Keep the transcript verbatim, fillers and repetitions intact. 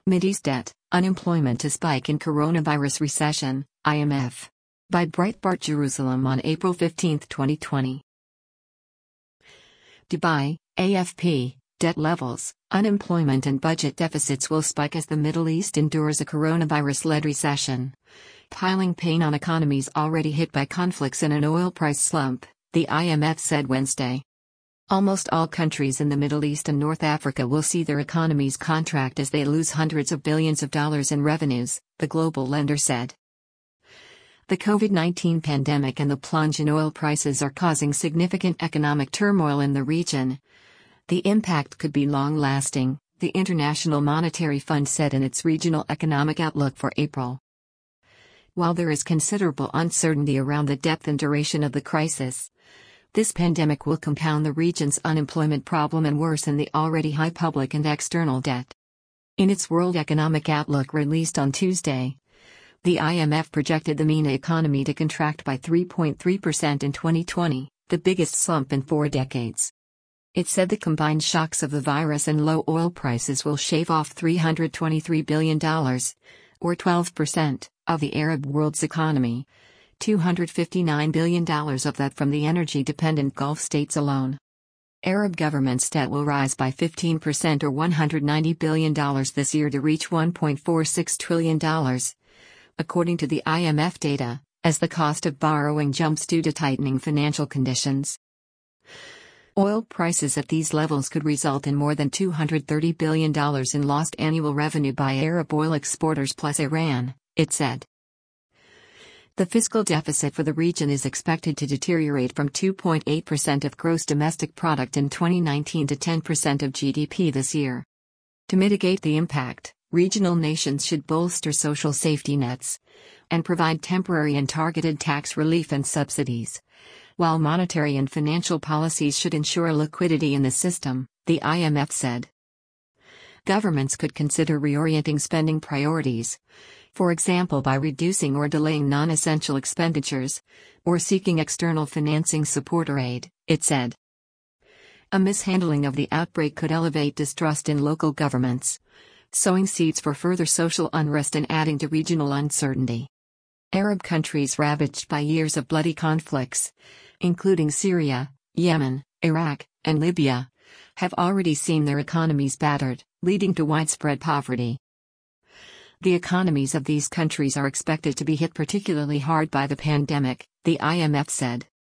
Mideast debt, unemployment to spike in coronavirus recession, I M F. By Breitbart Jerusalem on April fifteenth, twenty twenty. Dubai, A F P, debt levels, unemployment and budget deficits will spike as the Middle East endures a coronavirus-led recession, piling pain on economies already hit by conflicts and an oil price slump, the I M F said Wednesday. Almost all countries in the Middle East and North Africa will see their economies contract as they lose hundreds of billions of dollars in revenues, the global lender said. The COVID nineteen pandemic and the plunge in oil prices are causing significant economic turmoil in the region. The impact could be long-lasting, the International Monetary Fund said in its regional economic outlook for April. While there is considerable uncertainty around the depth and duration of the crisis, this pandemic will compound the region's unemployment problem and worsen the already high public and external debt. In its World Economic Outlook released on Tuesday, the I M F projected the MENA economy to contract by three point three percent in twenty twenty, the biggest slump in four decades. It said the combined shocks of the virus and low oil prices will shave off three hundred twenty-three billion dollars, or twelve percent, of the Arab world's economy, two hundred fifty-nine billion dollars of that from the energy-dependent Gulf states alone. Arab governments' debt will rise by fifteen percent or one hundred ninety billion dollars this year to reach one point four six trillion dollars, according to the I M F data, as the cost of borrowing jumps due to tightening financial conditions. Oil prices at these levels could result in more than two hundred thirty billion dollars in lost annual revenue by Arab oil exporters plus Iran, it said. The fiscal deficit for the region is expected to deteriorate from two point eight percent of gross domestic product in twenty nineteen to ten percent of G D P this year. To mitigate the impact, regional nations should bolster social safety nets and provide temporary and targeted tax relief and subsidies, while monetary and financial policies should ensure liquidity in the system, the I M F said. Governments could consider reorienting spending priorities, for example by reducing or delaying non-essential expenditures, or seeking external financing support or aid, it said. A mishandling of the outbreak could elevate distrust in local governments, sowing seeds for further social unrest and adding to regional uncertainty. Arab countries ravaged by years of bloody conflicts, including Syria, Yemen, Iraq, and Libya, have already seen their economies battered, leading to widespread poverty. The economies of these countries are expected to be hit particularly hard by the pandemic, the I M F said.